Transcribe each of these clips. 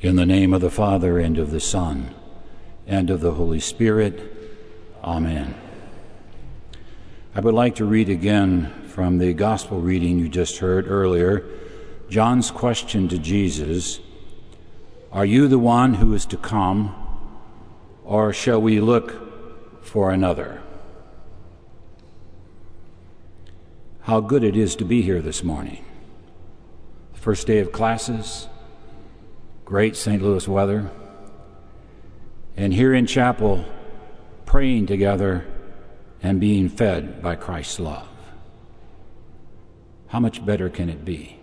In the name of the Father, and of the Son, and of the Holy Spirit. Amen. I would like to read again from the gospel reading you just heard earlier, John's question to Jesus, "Are you the one who is to come, or shall we look for another?" How good it is to be here this morning. First day of classes, great St. Louis weather, and here in chapel, praying together and being fed by Christ's love. How much better can it be?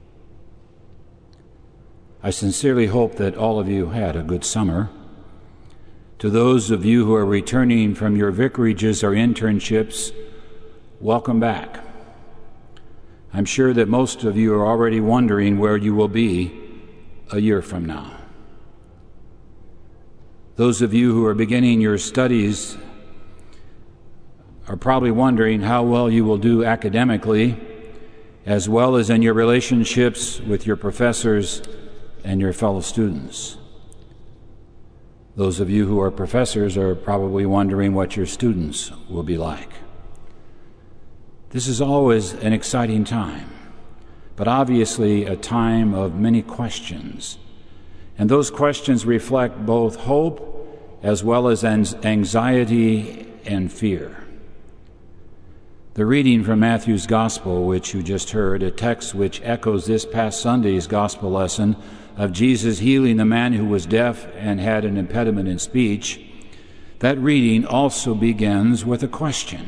I sincerely hope that all of you had a good summer. To those of you who are returning from your vicarages or internships, welcome back. I'm sure that most of you are already wondering where you will be a year from now. Those of you who are beginning your studies are probably wondering how well you will do academically, as well as in your relationships with your professors and your fellow students. Those of you who are professors are probably wondering what your students will be like. This is always an exciting time, but obviously a time of many questions. And those questions reflect both hope as well as anxiety and fear. The reading from Matthew's Gospel, which you just heard, a text which echoes this past Sunday's Gospel lesson of Jesus healing the man who was deaf and had an impediment in speech, that reading also begins with a question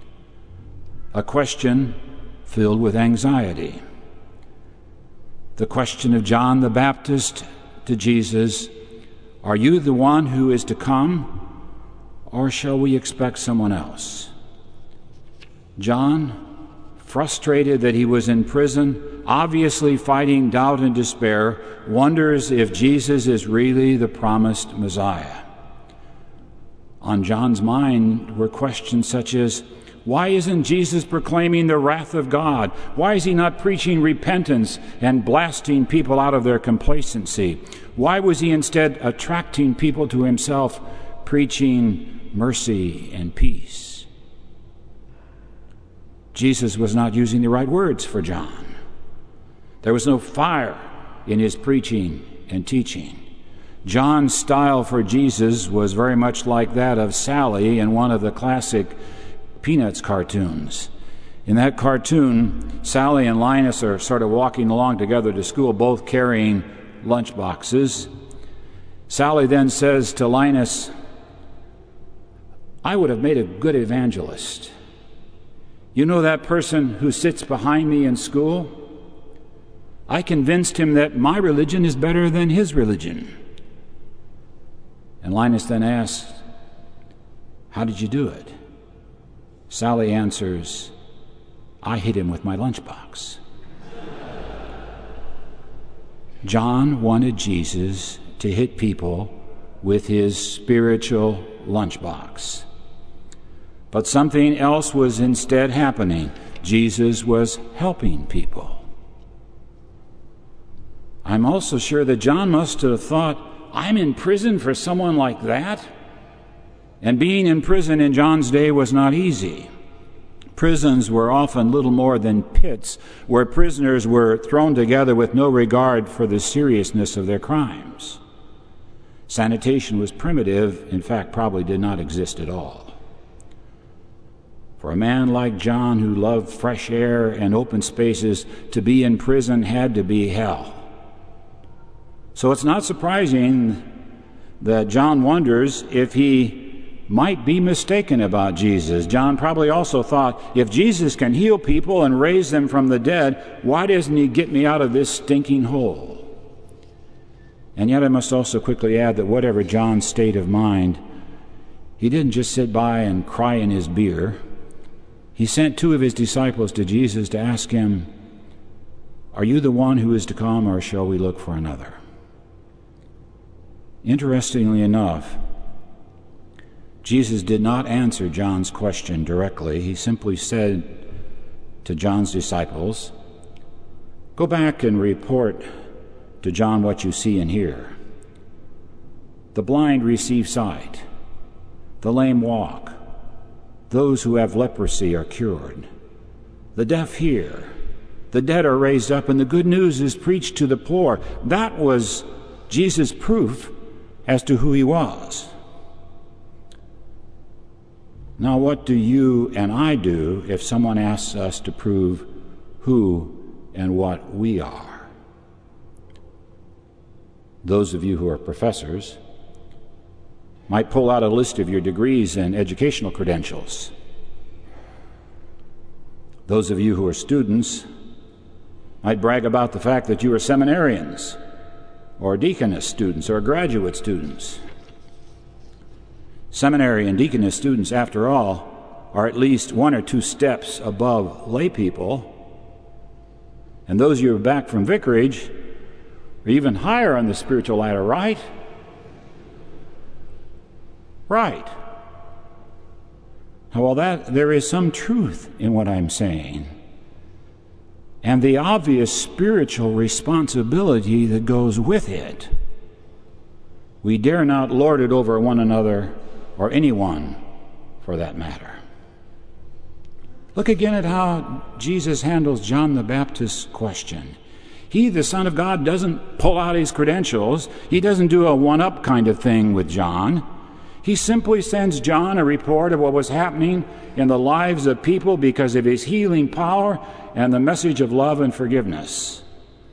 filled with anxiety. The question of John the Baptist to Jesus, "Are you the one who is to come, or shall we expect someone else?" John, frustrated that he was in prison, obviously fighting doubt and despair, wonders if Jesus is really the promised Messiah. On John's mind were questions such as, why isn't Jesus proclaiming the wrath of God? Why is he not preaching repentance and blasting people out of their complacency? Why was he instead attracting people to himself, preaching mercy and peace? Jesus was not using the right words for John. There was no fire in his preaching and teaching. John's style for Jesus was very much like that of Sally in one of the classic Peanuts cartoons. In that cartoon, Sally and Linus are sort of walking along together to school, both carrying lunch boxes. Sally then says to Linus, "I would have made a good evangelist. You know that person who sits behind me in school? I convinced him that my religion is better than his religion." And Linus then asks, "How did you do it?" Sally answers, "I hit him with my lunchbox." John wanted Jesus to hit people with his spiritual lunchbox. But something else was instead happening. Jesus was helping people. I'm also sure that John must have thought, I'm in prison for someone like that? And being in prison in John's day was not easy. Prisons were often little more than pits where prisoners were thrown together with no regard for the seriousness of their crimes. Sanitation was primitive, in fact, probably did not exist at all. For a man like John who loved fresh air and open spaces, to be in prison had to be hell. So it's not surprising that John wonders if he might be mistaken about Jesus. John probably also thought, if Jesus can heal people and raise them from the dead, why doesn't he get me out of this stinking hole? And yet I must also quickly add that whatever John's state of mind, he didn't just sit by and cry in his beer. He sent two of his disciples to Jesus to ask him, "Are you the one who is to come, or shall we look for another?" Interestingly enough, Jesus did not answer John's question directly. He simply said to John's disciples, "Go back and report to John what you see and hear." The blind receive sight. The lame walk. Those who have leprosy are cured. The deaf hear. The dead are raised up, and the good news is preached to the poor. That was Jesus' proof as to who he was. Now, what do you and I do if someone asks us to prove who and what we are? Those of you who are professors might pull out a list of your degrees and educational credentials. Those of you who are students might brag about the fact that you are seminarians or deaconess students or graduate students. Seminary and deaconess students, after all, are at least 1 or 2 steps above lay people. And those of you who are back from vicarage are even higher on the spiritual ladder, right? Right. Well, there is some truth in what I'm saying, and the obvious spiritual responsibility that goes with it. We dare not lord it over one another, or anyone for that matter. Look again at how Jesus handles John the Baptist's question. He, the Son of God, doesn't pull out his credentials. He doesn't do a one-up kind of thing with John. He simply sends John a report of what was happening in the lives of people because of his healing power and the message of love and forgiveness.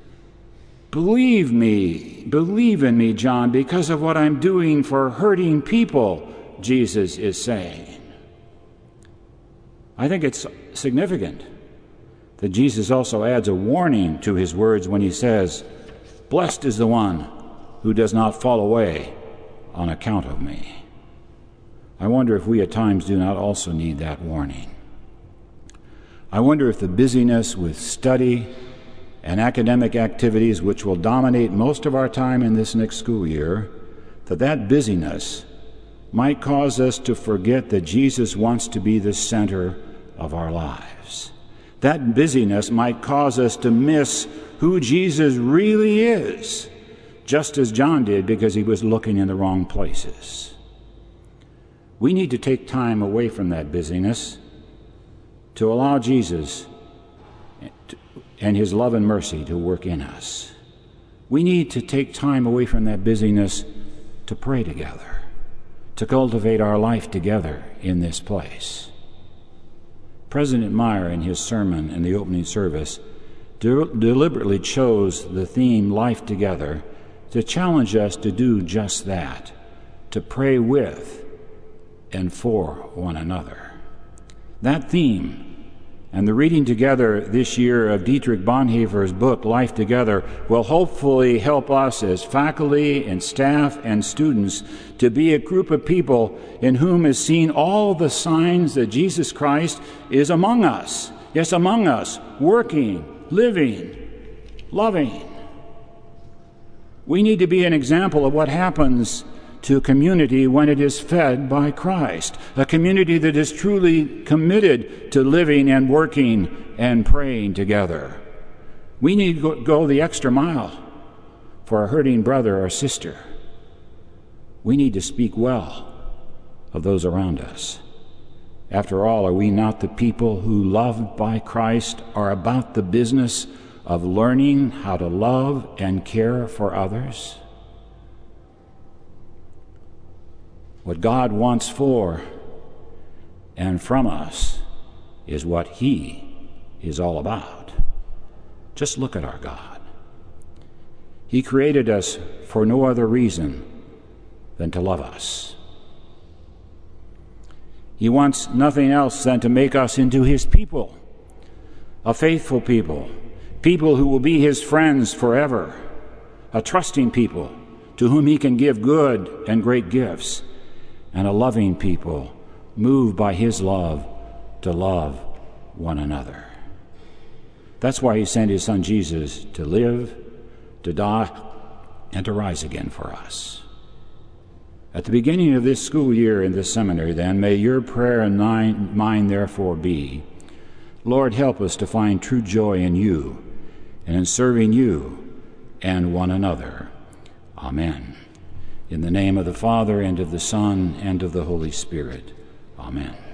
Believe in me, John, because of what I'm doing for hurting people, Jesus is saying. I think it's significant that Jesus also adds a warning to his words when he says, "Blessed is the one who does not fall away on account of me." I wonder if we at times do not also need that warning. I wonder if the busyness with study and academic activities which will dominate most of our time in this next school year, that busyness might cause us to forget that Jesus wants to be the center of our lives. That busyness might cause us to miss who Jesus really is, just as John did because he was looking in the wrong places. We need to take time away from that busyness to allow Jesus and his love and mercy to work in us. We need to take time away from that busyness to pray together, to cultivate our life together in this place. President Meyer, in his sermon in the opening service, deliberately chose the theme Life Together to challenge us to do just that, to pray with and for one another. That theme and the reading together this year of Dietrich Bonhoeffer's book, Life Together, will hopefully help us as faculty and staff and students to be a group of people in whom is seen all the signs that Jesus Christ is among us. Yes, among us, working, living, loving. We need to be an example of what happens to a community when it is fed by Christ, a community that is truly committed to living and working and praying together. We need to go the extra mile for a hurting brother or sister. We need to speak well of those around us. After all, are we not the people who, loved by Christ, are about the business of learning how to love and care for others? What God wants for and from us is what He is all about. Just look at our God. He created us for no other reason than to love us. He wants nothing else than to make us into His people, a faithful people, people who will be His friends forever, a trusting people to whom He can give good and great gifts, and a loving people moved by His love to love one another. That's why He sent His Son Jesus to live, to die, and to rise again for us. At the beginning of this school year in this seminary, then, may your prayer and mine therefore be, Lord, help us to find true joy in You and in serving You and one another. Amen. In the name of the Father, and of the Son, and of the Holy Spirit. Amen.